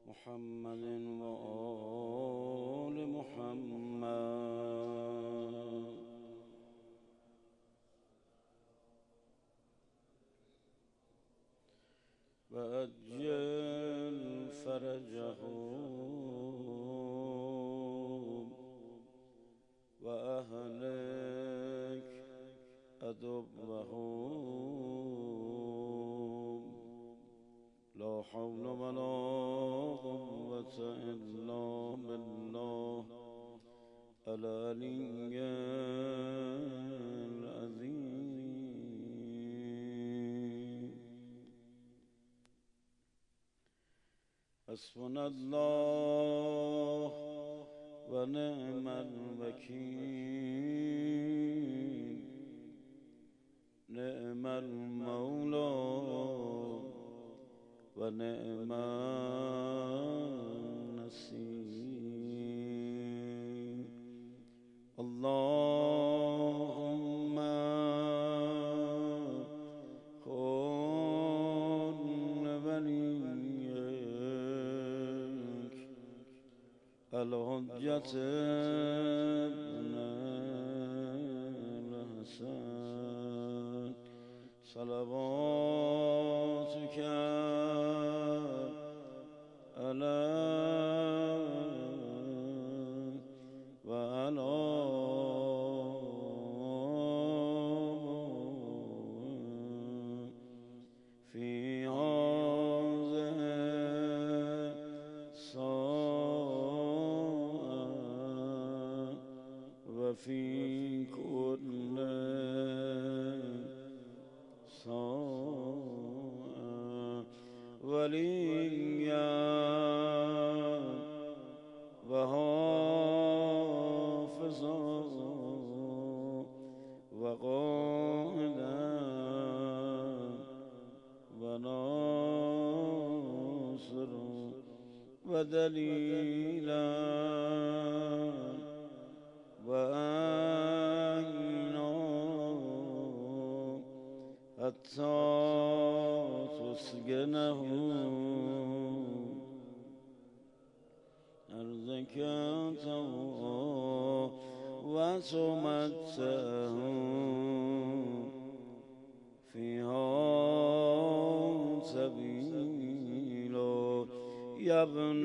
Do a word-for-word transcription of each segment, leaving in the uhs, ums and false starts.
محمد و آل محمد و عجل فرجهم و اهلک عدوهم لا حول ولا قوة إلا بالله العلي العظيم. حسبنا الله ونعم الوكيل، نعم المولى ونعم النصير. اللهم كن وليك الحجة ابن الحسن صلواتك عليك وعلى في هذه الساعة وفي كل ساعة وليا وحافظا وقائدا وناصرا ودليلا وأعينا حتى تسكنه أرضك وتمتعه فيها سبيلا يا ابن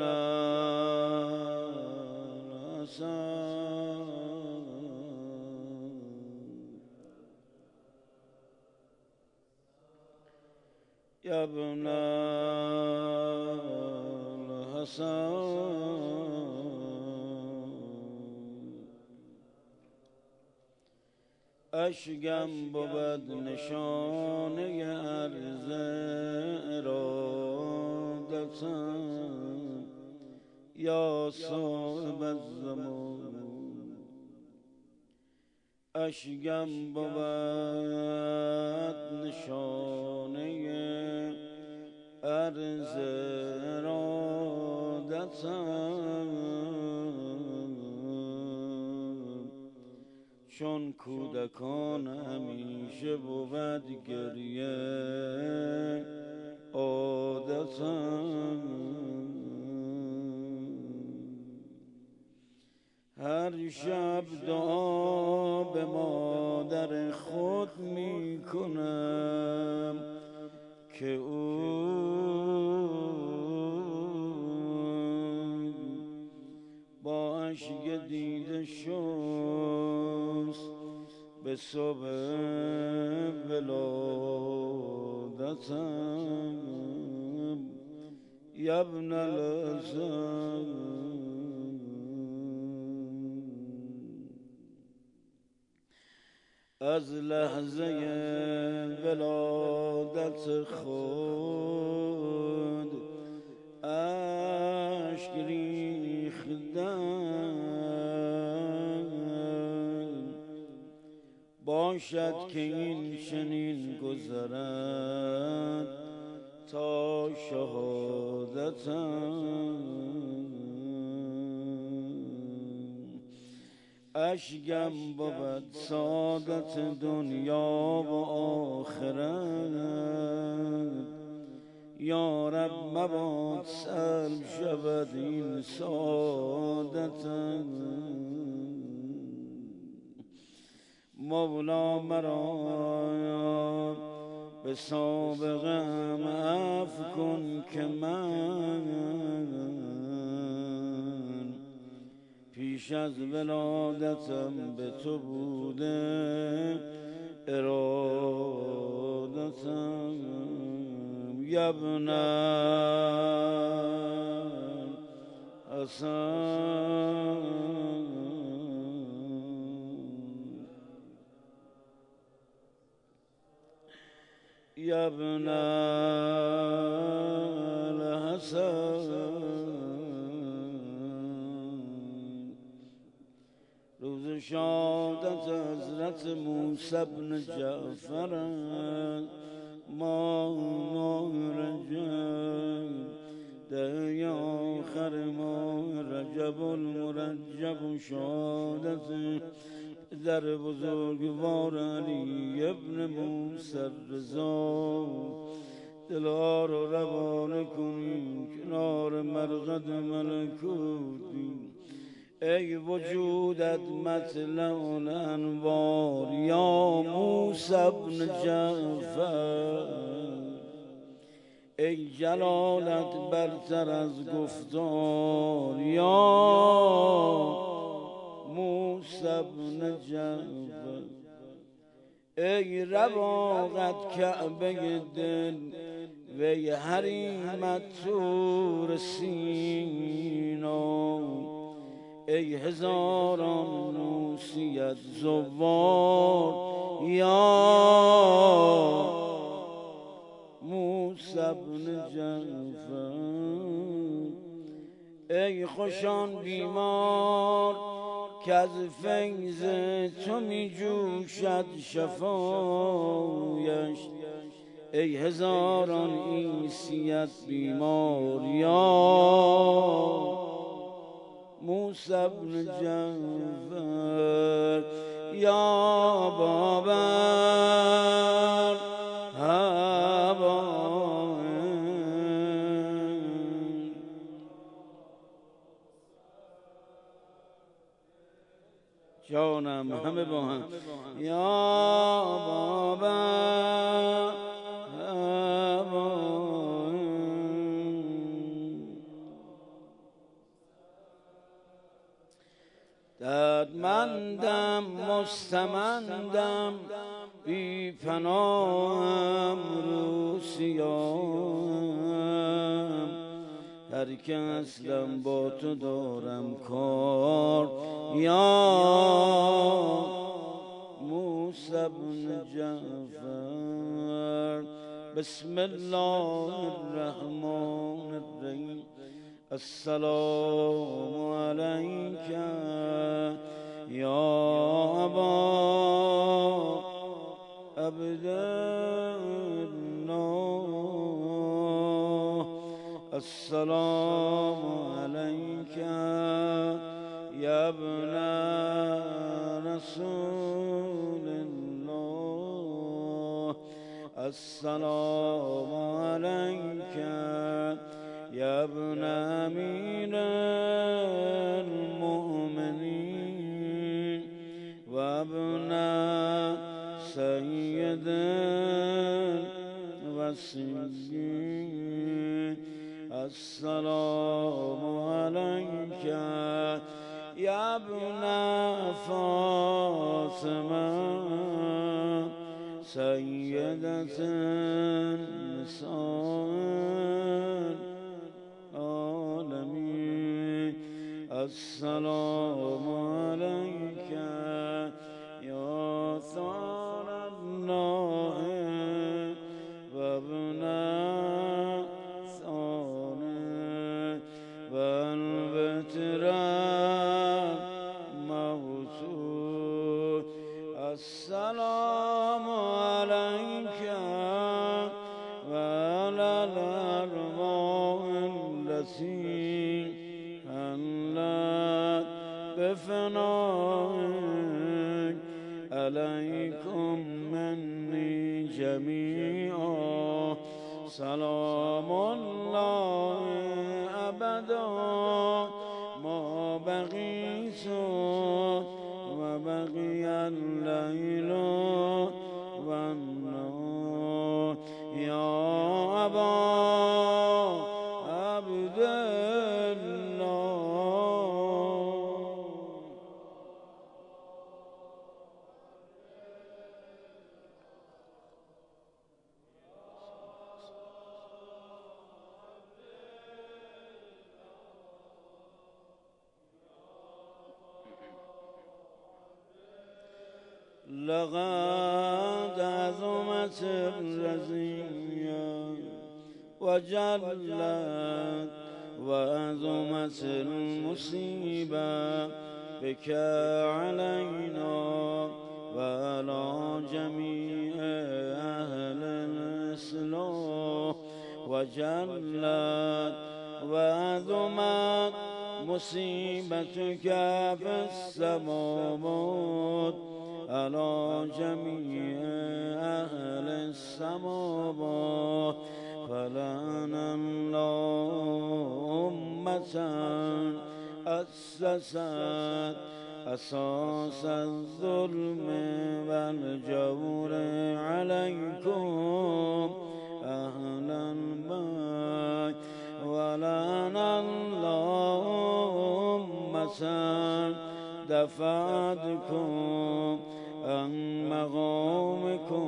الحسن يا ابن الحسن اشکم بود نشانه عرض ارادتم یا صاحب الزمان. اشکم بود نشانه عرض ارادتم چون کودکان همیشه بود گریه عادتم. هر شب دعا به مادر خود می کنم که او با اشک دیده شست به صبح ولادتم یا ابن الحسن. از لحظه ولادت خود اشک ریختم، باشد که این چنین گذرد تا شهادتم. اشکم بود سعادت دنیا و آخرت یا رب مباد سلب شود این سعادتم. مولا مرا به سابقم عفو کن که من پیش از ولادتم به تو بوده ارادتم. یبن حسن یبن الحسن. روز شهادت حضرت موسی بن جعفر ماه رجب ده آخر ماه رجب المرجب شهادت در بزرگوار علی ابن موسی رضا. دلها رو روانه کنیم کنار مرقد ملکوتی. ای وجودت مطلع الانوار یا موسی بن جعفر. ای جلالت برتر از گفتار یا موسی بن جعفر. ای رواقت کعبه دل وی حریمت طور سینا. ای هزاران نوسیت زوار یا موسی بن جعفر. ای خوشان بیمار که از فیض تو می جوشد شفایش. ای هزاران عیسیت بیمار یا موسی بن جعفر. یا بابر هوا جانم همه با هم. یا بابر هوا دردمندم مستمندم بی پناهم روسیم. هر که اصلم با تو دارم کار یا موسی بن جعفر. بسم الله الرحمن الرحیم. السلام علیک یا ابا عبدالله. السلام علیک یا ابن رسول الله. السلام علیک یا ابن امیر المؤمنین و ابن سید الوصیین. السلام علیک یا ابن فاطمه سیدة النساء العالمین. السلام علیک یا ثار الله و ابن ثانه و البتر موسود. السلام علیک و علی الارواح التي حلت بفنائك. علیکم منی جمیعا سلام الله ابدا ما بقیت و بقی اللیل و النهار یا ابا عبدالله. لقد عظمت الرزية وجلت وعظمت المصيبة بك علينا وعلى جميع أهل الإسلام وجلت وعظمت مصيبتك في السماوات على جميع أهل السماوات فلعن الله أمة أسست أساس الظلم والجور عليكم أهل البيت ولعن الله أمة دفعتكم عن مقامكم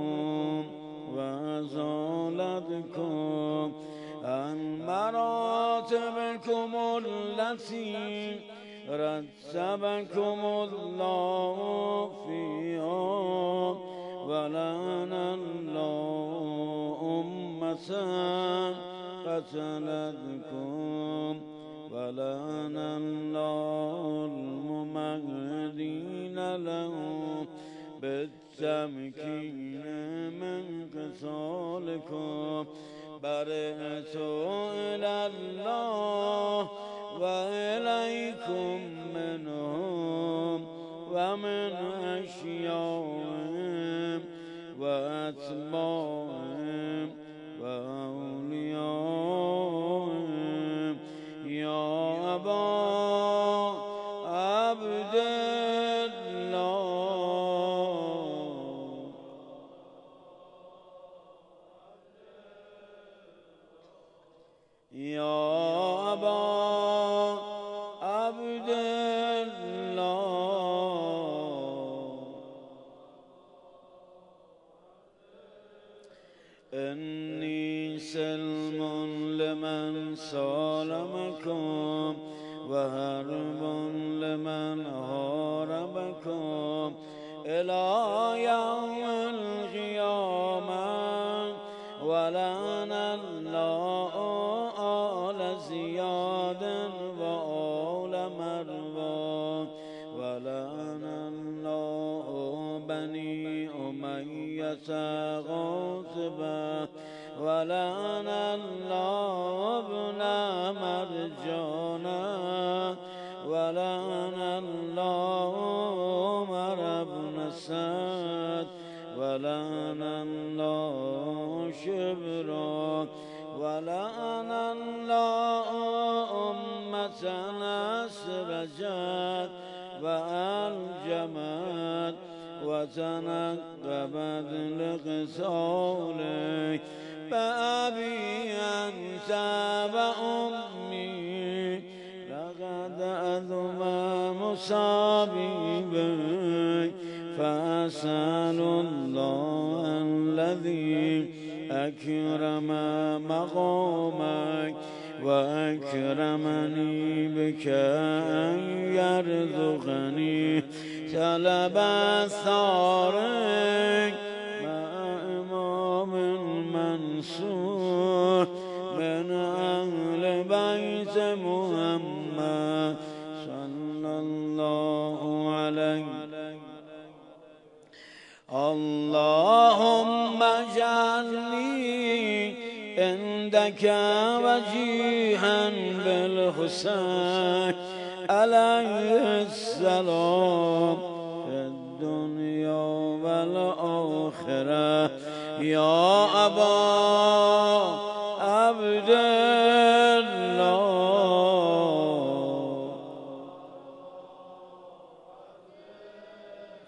وأزالتكم عن مراتبكم التي رتبكم الله فيها ولعن الله أمة قتلتكم ولعن الله الممهدين لهم بالتمكين من قتالكم برئت إلى الله وإليكم منهم ومن أشياءهم وأتباعهم وأوليائهم يا أبا عبد يا أبا عبد الله إني سلم لمن سالمكم وهرب لمن هاربكم إلى يوم القيامة ولعن الله زياد وآل مروان ولعن الله بني أمية غاصبا ولعن الله ابن مرجانا ولعن الله عمر بن سعد ولعن الله شبرا ولعن الله أمة أسرجت وألجمت وتنقبت لقصالك فأبي أنت وأمي لقد أذم مصابي بك فأسأل الله الذي أكرم مقامك وأكرمني بك أن يرزقني طلب ثارك مع إمام منصور من أهل بيت محمد صلى الله عليه. اللهم اجعلني عندك وجيها بالحسين عليه السلام في الدنيا والآخرة يا أبا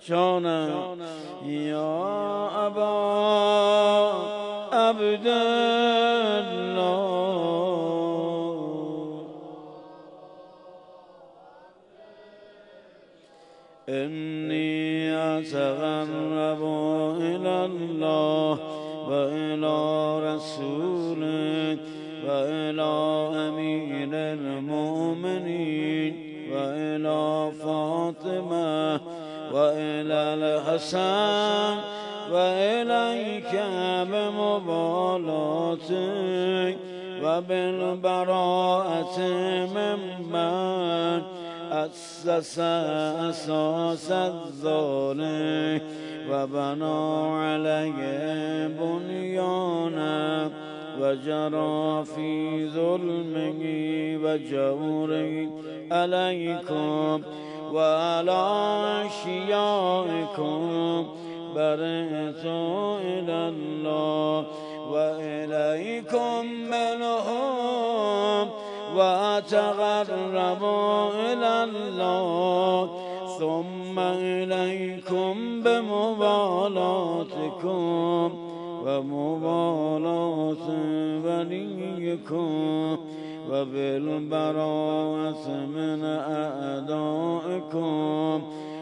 جانم یا ابا عبدالله إني أتقرب إلى الله وإلى رسوله وإلى أمير المؤمنين وإلى فاطمة وإلى الحسن وإليك بمبالاتك وبالبراءة ممن أسس أساس الظالم وبنى عليه بنيانا وجرى في ظلمه وجوره عليكم وعلى أشيائكم برئت إلى الله وإليكم منهم وأتقرب إلى الله ثم إليكم بمبالاتكم ومبالاة وليكم وبالبراءة من أعدائكم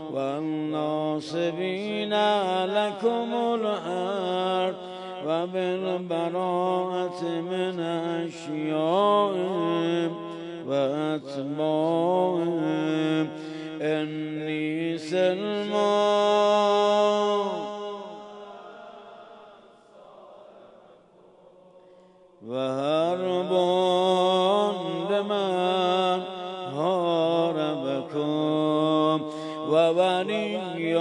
والناصبين لكم الأرض وبالبراءة من أشيائهم وأتباعهم إني سلمان وهرب لمن هاربكم وولي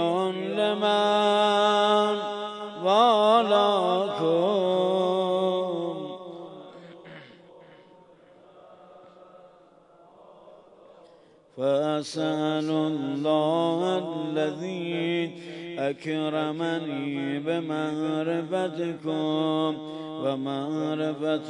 لمن والاكم فأسأل الله الذي أكرمني بمعرفتكم ومعرفة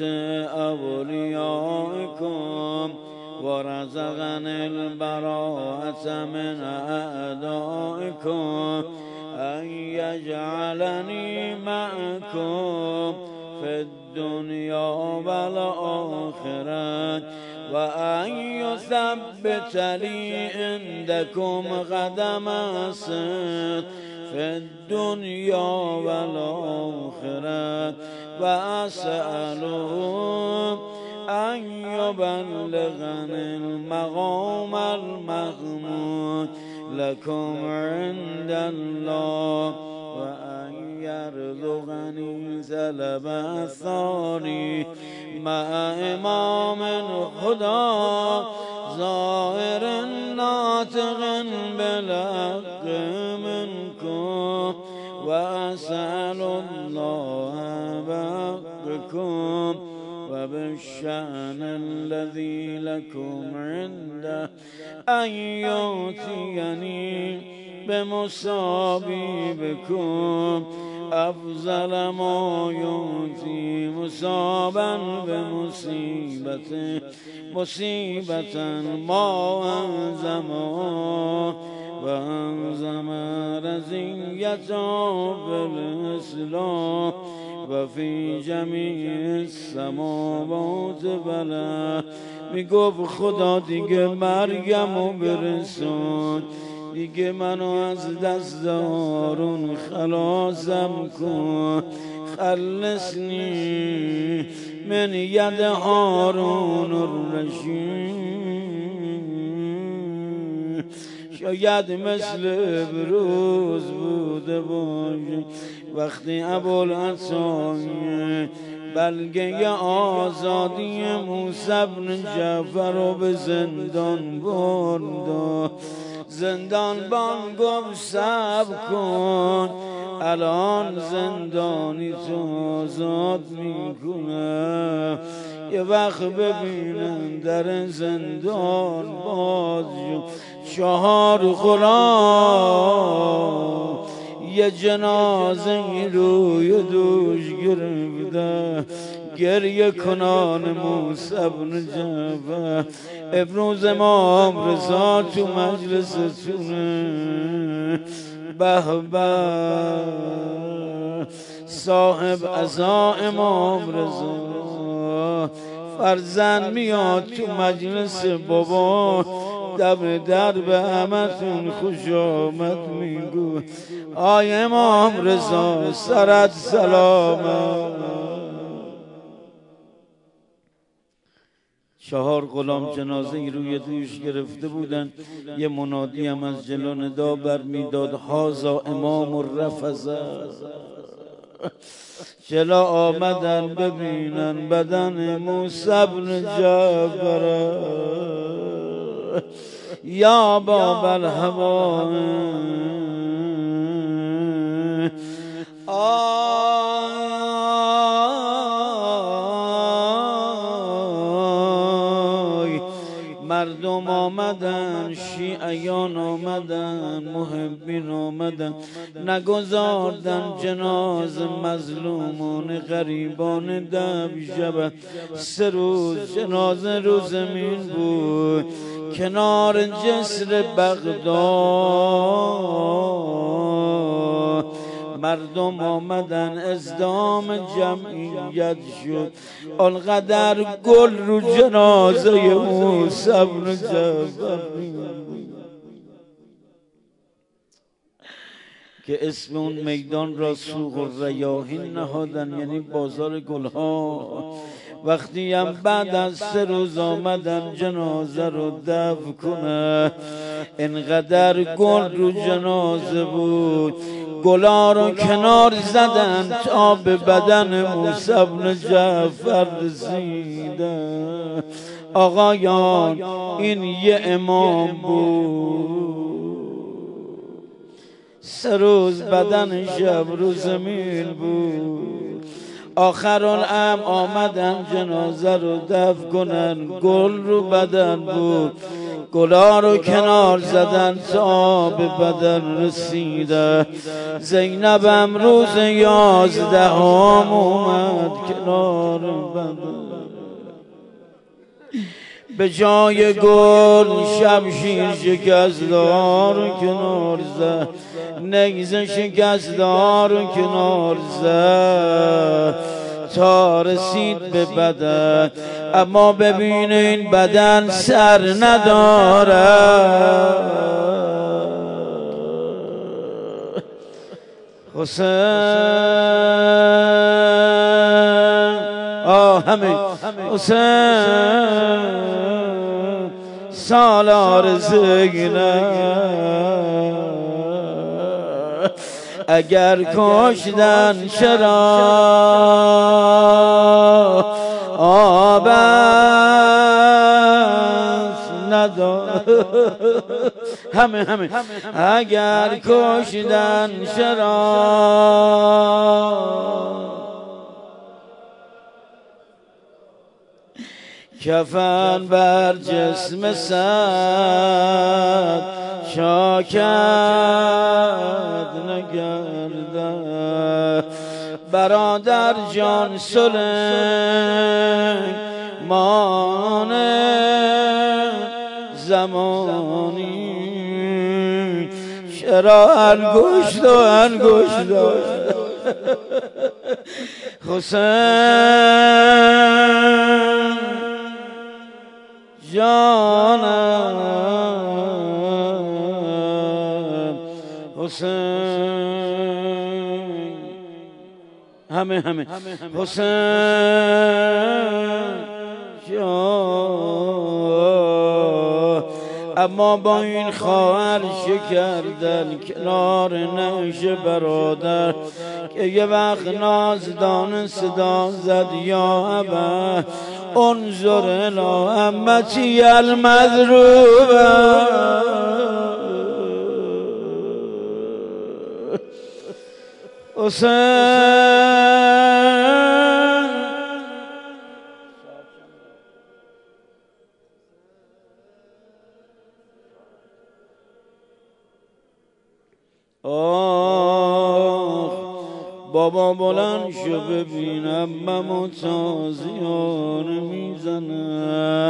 أوليائكم ورزقني البراءة من أعدائكم أن يجعلني معكم في الدنيا والآخرة وأن يثبت لي عندكم قدم صدق في الدنيا والآخرة وأسأله أن يبلغني المقام المحمود لكم عند الله وأن يرزقني سلب الثاني مع إمام الهدى ظاهر ناطق بالحق منكم وأسأل الله بحقكم وبالشأن الذي لكم عنده أن يؤتيني بمصابيبكم أفضل ما يؤتي مصابا بمصيبة مصيبة ما أنزمه وأنزم رزيته بالإسلام وفي جمیع السماوات بلا میگفت خدا دیگه مرگمو برسون دیگه منو از دست هارون خلاصم کن خلصنی من ید هارون الرشید شاید مثل بروز بوده باشه وقتی ابوالحسن بلگه آزادی موسی بن جعفر رو به زندان برد زندان بان گفت صبر کن الان زندانی تو آزاد میکنه یه وقت ببینن در زندان باز چهار غلام یه جنازه روی دوش گرفته گریه کنان موسی بن جعفر امروز امام رضا تو مجلستونه به به صاحب عزا امام رضا فرزند میاد تو مجلس بابا دم در به همتون خوش آمد میگو آی امام رضا سرت سلامت. چهار غلام جنازه ای روی دوش گرفته بودن. یه منادی هم از جلو ندا بر میداد هازا امام الرفضه. جلا آمدن ببینن بدن موسی بن جعفر یا باب الهوا آی مردم آمدن شیعیان آمدن محبین آمدن نگذاردن جناز مظلومان غریبان دب شبه. سه روز جنازه رو زمین بود کنار جسر بغداد. مردم آمدن ازدام جمعیت شد آنقدر گل رو جنازه موسی بن جعفر که اسم اون میدان را سوق الریاحین نهادن، یعنی بازار گلها. وقتی هم بعد از سه روز آمدن جنازه رو دفن کنه انقدر گل رو جنازه بود گلا رو کنار زدن تا به بدن موسی بن جعفر رسیدن. آقایان این یه امام بود سه روز بدن شب رو زمین بود. آخر الامر آمدن جنازه رو دفن کنن گل رو بدن بود گلا رو کنار زدن تا به بدن رسیده. زینبم روز یازدهم اومد کنار بدن به جای گل شمشیر شکستار کنار زد نیزه شکستار کنار زد تا رسید به بدن. اما ببین این بدن سر نداره. حسین آه همین حسین سالار زینب اگر کشتن چرا آب است ندار همه همه اگر کشتن چرا کفن بر جسم سد شاکت نگرده برادر جان سلیمان زمانی چرا انگشت و انگشت داشت حسین جانم حسین همه همه حسین جان. اما با این خواهر شکردن کنار نعش برادر که یه وقت نازدان صدا زد یا ابا انظر الی امتی المضروبه حسین آه بابا بلند شو ببینم ممو تازیان میزنه.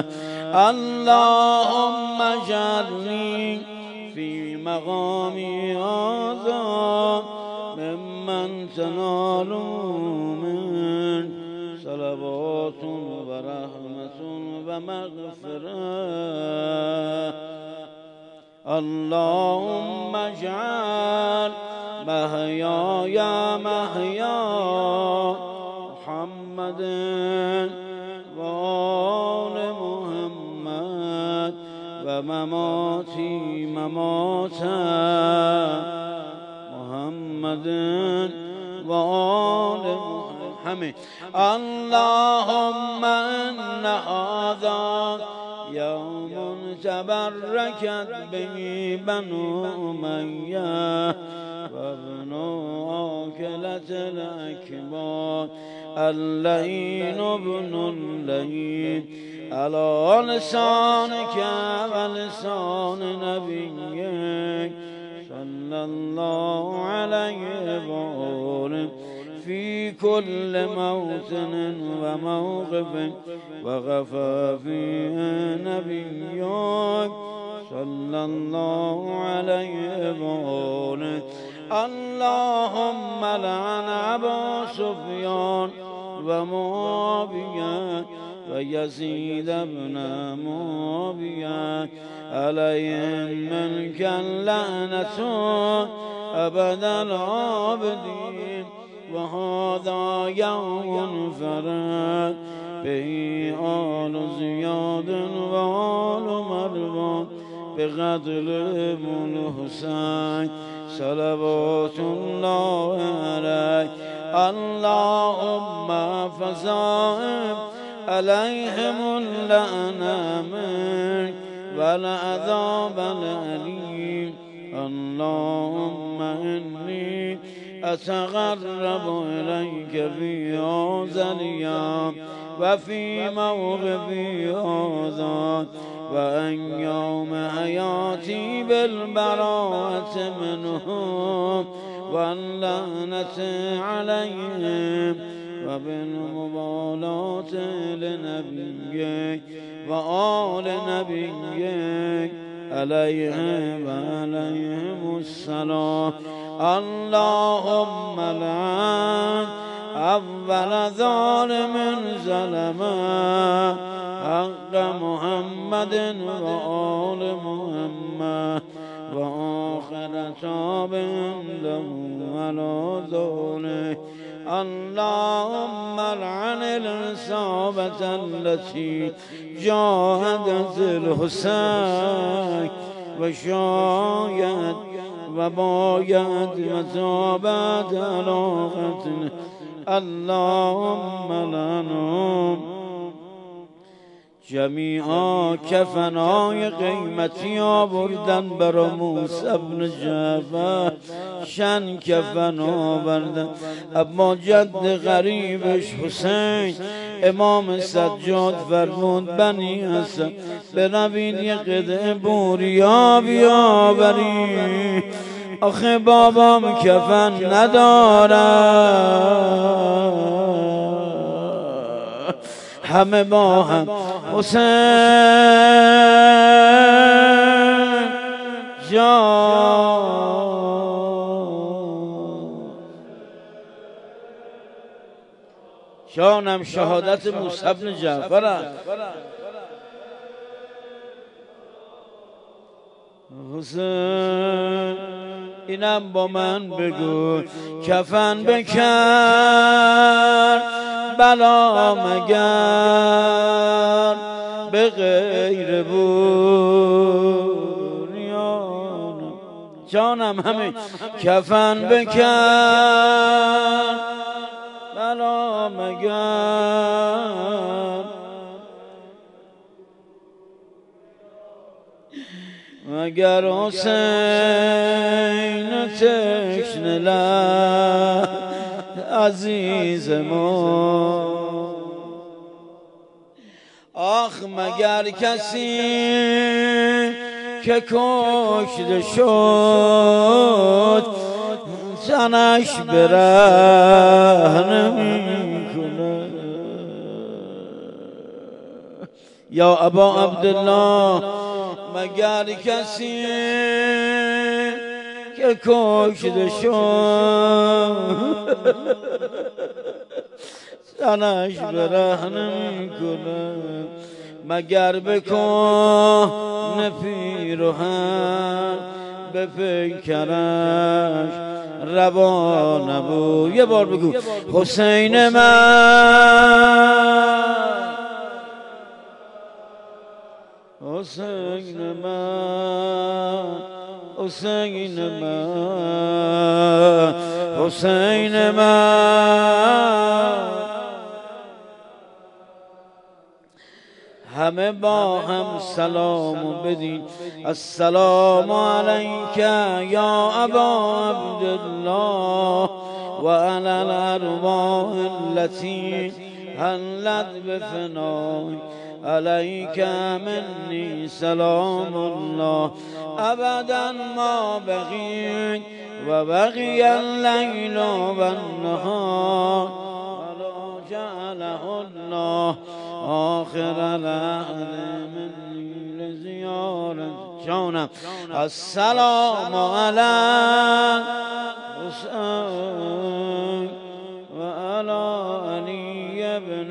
اللهم اجرنی فی مقامی هذا تنال من صلوات و رحمت و مغفرة اللهم اجعل محیای محیا محمد و آل محمد و مماتی ممات محمد و آل محمد اللهم ان هذا یوم تبرکت به بنو امیه و ابن آکلة الاکباد اللعین ابن اللعین على لسانك و لسان نبیك صلی الله علیه و آله في كل موطن و موقف وغفى فيه نبيك صلى الله عليه وآله اللهم لعن أبا سفيان ومعاوية ويزيد بن معاوية عليهم منك اللعنة أبد العابدين وهذا يوم فرد به آل زياد وآل مروان بقتل ابن الحسين صلوات الله عليه اللهم فزائم عليهم اللعنة منك والعذاب الأليم اللهم إني أتقرب إليك في هذا اليوم وفي موقفي هذا وأن يوم حياتي بالبراءة منهم واللعنة عليهم وبالمبالاة لنبيك وآل نبيك عليهم وعليهم السلام اللهم لعن أول ظالم ظلم حق محمد وآل محمد وآخر تابع له على ذلك اللهم لعن العصابة التي جاهدت الحسين وشايت وبايت وتابت على قتله اللهم لعنهم جمیعا کفنای قیمتی آوردن برا موسی بن جعفر شن کفن آوردن اما جد غریبش حسین امام سجاد فرمود بنی حسن بروید یه قطعه بوریا بیاورید آخه بابام کفن ندارد همه با هم حسین جان شانم شهادت موسی بن جعفر است حسین اینم با من بگو کفن بکن بلا مگر به غیر بوریان جانم همین کفن بکن بلا مگر مگر حسین تشنه لب عزیز ما آخ مگر کسی که کشته شد زنش بره نمی کنه یا ابا عبدالله مگر کسی که کشته شد تنش برهنه میکنه مگر بکن پیرهن به پیکرش روا نبود. یه بار بگو حسین من، حسین من، حسین من، حسین من. همه با هم سلام بدین. السلام علیک یا ابا عبدالله و علی الارواح التي حلت بفنای علیک منی سلام الله ابدا ما بقی و بقی اللیل و النهار ولا جعله الله آخر العهد منی لزیارت جانم. السلام علی حسین و علی علی ابن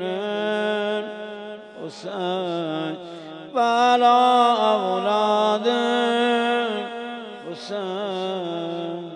حسین و علی اولاد حسین.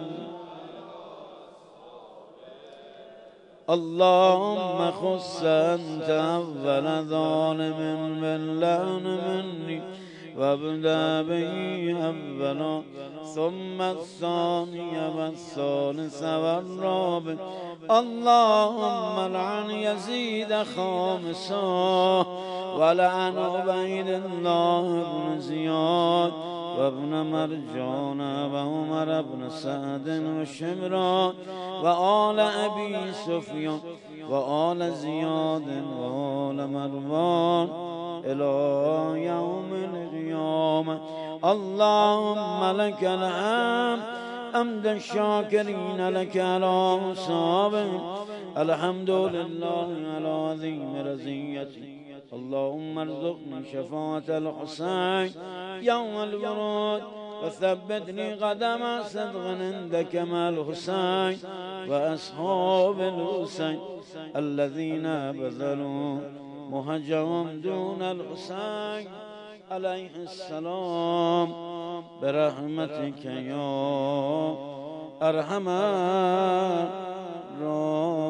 اللهم خص انت اول ظالم باللعن مني وابدأ به اولا ثم الثاني والثالث والرابع. اللهم لعن يزيد خامسا ولعن عبيد الله بن زياد وابن مرجان وعمر بن سعد وشمران وآل أبي سفيان وآل زياد وآل مروان إلى يوم القيامة. اللهم لك الحمد حمد الشاكرين لك على صابر. الحمد لله على عظيم رزيته. اللهم ارزقني شفاعة الحسين يوم الورود وثبتني قدم صدق عندك مع الحسين وأصحاب الحسين الذين بذلوا مهجهم دون الحسين عليه السلام برحمتك يا أرحم الراحمين.